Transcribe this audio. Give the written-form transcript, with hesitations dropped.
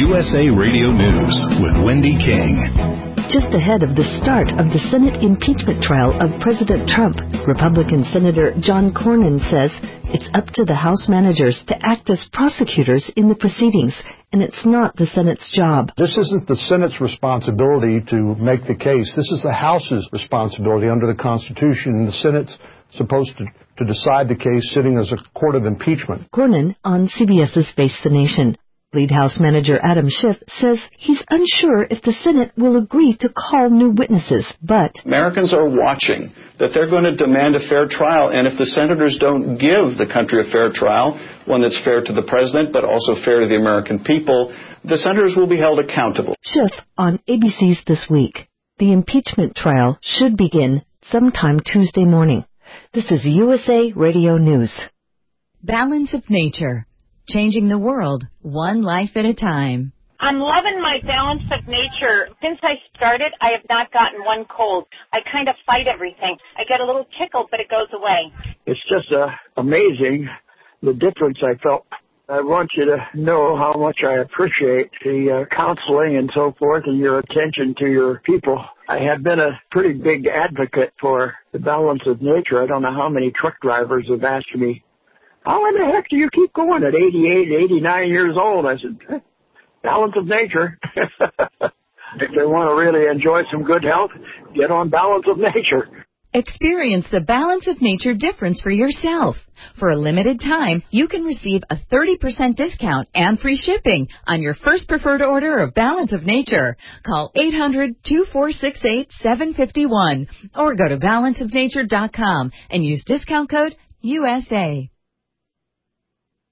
USA Radio News with Wendy King. Just ahead of the start of the Senate impeachment trial of President Trump, Republican Senator John Cornyn says it's up to the House managers to act as prosecutors in the proceedings, and it's not the Senate's job. This isn't the Senate's responsibility to make the case. This is the House's responsibility under the Constitution, and the Senate's supposed to decide the case sitting as a court of impeachment. Cornyn on CBS's Face the Nation. Lead House Manager Adam Schiff says he's unsure if the Senate will agree to call new witnesses, but Americans are watching, that they're going to demand a fair trial, and if the senators don't give the country a fair trial, one that's fair to the president but also fair to the American people, the senators will be held accountable. Schiff on ABC's This Week. The impeachment trial should begin sometime Tuesday morning. This is USA Radio News. Balance of Nature. Changing the world, one life at a time. I'm loving my Balance of Nature. Since I started, I have not gotten one cold. I kind of fight everything. I get a little tickle, but it goes away. It's just amazing the difference I felt. I want you to know how much I appreciate the counseling and so forth and your attention to your people. I have been a pretty big advocate for the Balance of Nature. I don't know how many truck drivers have asked me, how in the heck do you keep going at 88, 89 years old? I said, Balance of Nature. If they want to really enjoy some good health, get on Balance of Nature. Experience the Balance of Nature difference for yourself. For a limited time, you can receive a 30% discount and free shipping on your first preferred order of Balance of Nature. Call 800-2468-751 or go to balanceofnature.com and use discount code USA.